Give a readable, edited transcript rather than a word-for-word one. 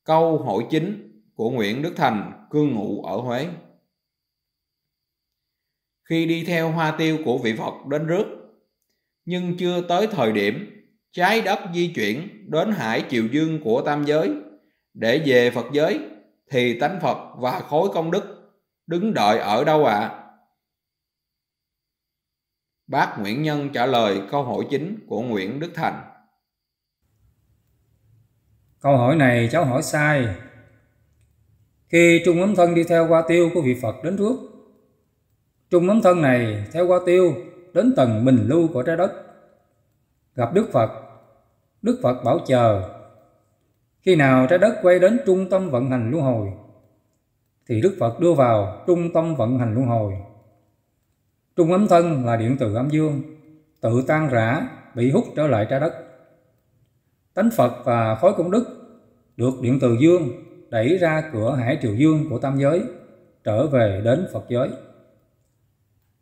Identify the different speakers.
Speaker 1: Câu hỏi chính của Nguyễn Đức Thành cư ngụ ở Huế. Khi đi theo hoa tiêu của vị Phật đến rước, nhưng chưa tới thời điểm trái đất di chuyển đến hải triều dương của tam giới để về Phật giới, thì tánh Phật và khối công đức đứng đợi ở đâu ạ? Bác Nguyễn Nhân trả lời câu hỏi chính của Nguyễn Đức Thành.
Speaker 2: Câu hỏi này cháu hỏi sai. Khi trung ấm thân đi theo hoa tiêu của vị Phật đến rước, trung ấm thân này theo hoa tiêu đến tầng bình lưu của trái đất, gặp Đức Phật. Đức Phật bảo chờ. Khi nào trái đất quay đến trung tâm vận hành luân hồi, thì Đức Phật đưa vào trung tâm vận hành luân hồi. Trung ấm thân là điện từ âm dương, tự tan rã, bị hút trở lại trái đất. Tánh Phật và khối công đức được điện từ dương đẩy ra cửa hải triều dương của tam giới, trở về đến Phật giới.